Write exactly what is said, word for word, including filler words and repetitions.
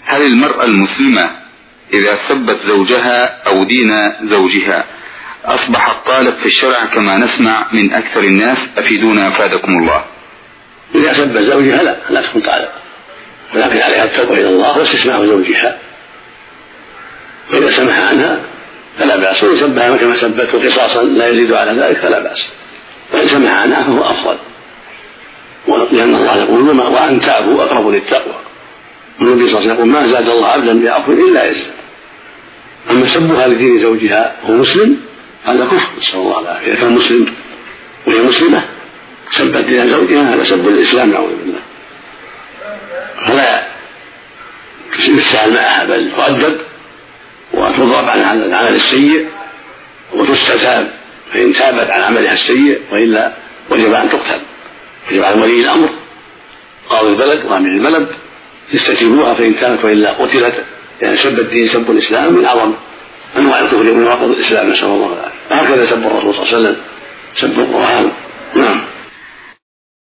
هل المرأة المسلمة إذا سبت زوجها أو دين زوجها أصبحت طالب في الشرع كما نسمع من أكثر الناس؟ أفيدونا أفادكم الله. إذا سبت زوجها لا لا تكون طالب، ولكن عليها التوبة إلى الله واستسماع زوجها، وإذا سمح عنها فلا بأس، وإن سبها كما سبته قصاصا لا يزيد على ذلك فلا بأس، وإن سمح عنها فهو أفضل، لأن الله يقول وأن تابوا أقرب للتقوى، والنبي صلى الله عليه وسلم يقول ما زاد الله عبدا بعفو إلا يزداد. أما سبها لدين زوجها وهو مسلم هذا كفر، نسأل الله العافية. إذا كان مسلم وهي مسلمة سبت دين زوجها هذا سب الإسلام نعوذ بالله، فلا يستعان معها بل تؤدب وتضرب عن العمل السيء وتستتاب فإن تابت عن عملها السيء، وإلا وجب أن تقتل. يجب على ولي الأمر قاضي البلد وأمير البلد يستتيبوها فإن تابت، وإلا قتلت، يعني سب الدين سب الإسلام من أعظم أنواع الكفر من نواقض الإسلام، نسأل الله العافية. هكذا سب الرسول صلى الله عليه وسلم، سب القرآن